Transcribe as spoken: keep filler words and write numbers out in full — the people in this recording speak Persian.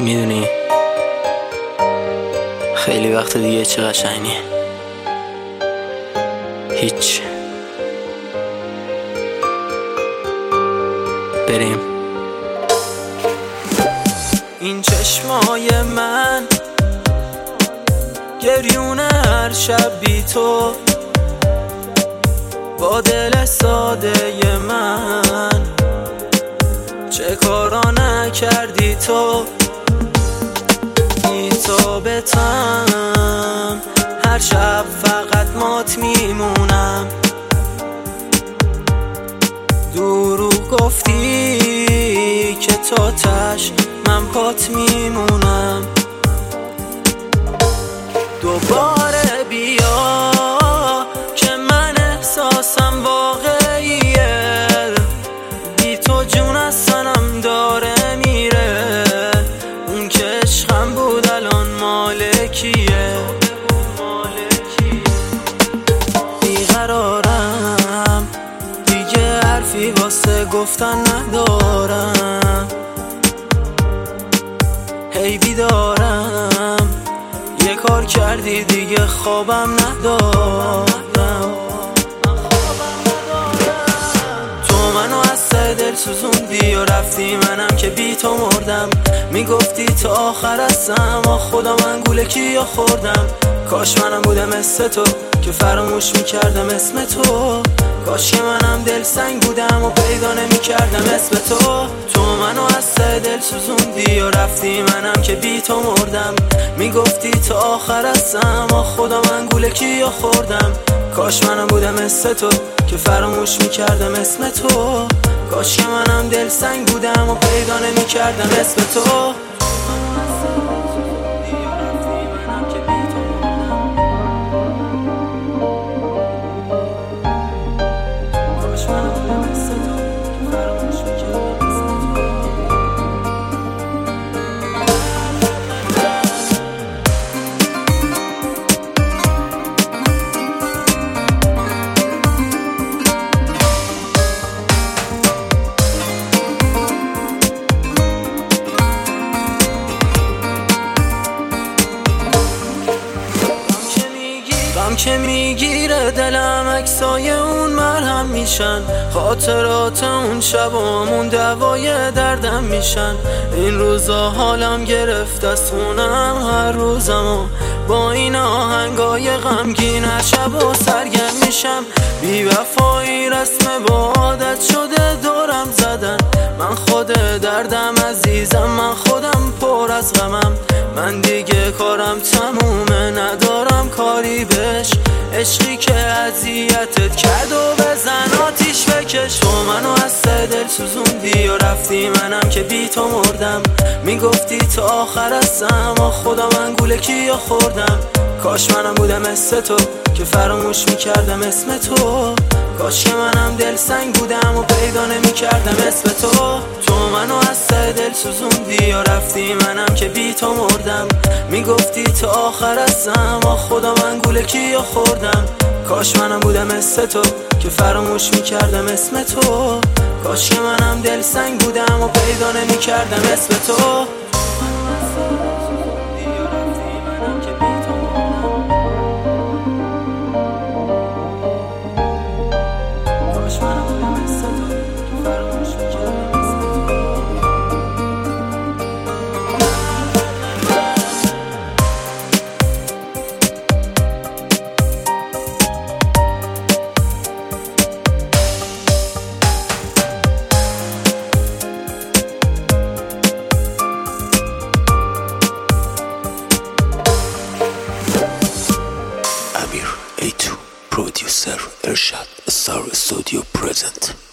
میدونی خیلی وقت دیگه چه قشنگی. هیچ. بریم. این چشمای من گریونه هر شب بی تو، با دل ساده من چه کارا نکردی تو. بی تو بتم هر شب فقط مات میمونم. دروغ گفتی که تا تش من پات میمونم. دوباره بیا که من احساسم واقعیه. بی تو جون از سنم داره میره. اون که عشقم بود الان مالکیه. بیقرارم دیگه حرفی واسه گفتن ندارم. هی بیدارم یه کار کردی دیگه خوابم ندارم. تو منو از سر دل سوزوندی و رفتی، منم که بی تو مردم. میگفتی تا آخر هستم، آ خدا من گوله کیا خوردم. کاش منم بودم مثل تو که فراموش میکردم اسم تو. کاش که منم دل سنگ بودم و پیدا نمیکردم اسم تو. تو منو از سر دل سوزوندی و رفتی، منم که بی تو مردم. میگفتی تا آخر هستم، آ خدا من گوله کیا خوردم. کاش منم بودم مثل تو که فراموش میکردم اسم تو. کاش که منم دل سنگ بودم و پیدا نمیکردم اسم تو. غم که میگیره دلم، عکسای اون مرهم میشن. خاطرات اون شبامون دوای دردم میشن. این روزا حالم گرفت از خونم هر روزمو. با این آهنگای غمگین هر شب و سرگرم میشم. بی وفایی رسم با عادت شده دورم زدن. من خود دردم عزیزم، من خودم پر از غمم. من دیگه کارم تمومه، ندارم کاری بهش. عشقی که اذیتت کرد و بزن آتیش بکش. تو منو از سر دل سوزوندی و رفتی، منم که بی تو مردم. میگفتی تا آخر هستم، آ خدا من گوله کیا خوردم. کاش منم بودم مثل تو که فراموش میکردم اسم تو. کاش که منم دل سنگ بودم و پیدا نمیکردم اسم تو. تو منو از سر دل سوزوندی و رفتی، منم که بی تو مردم. میگفتی تا آخر هستم، آ خدا من گوله کیا خوردم. کاش منم بودم مثل تو که فراموش میکردم اسم تو. کاش که منم دل سنگ بودم و پیدا نمیکردم اسم تو. Amir A two Producer Ershad Star Studio present.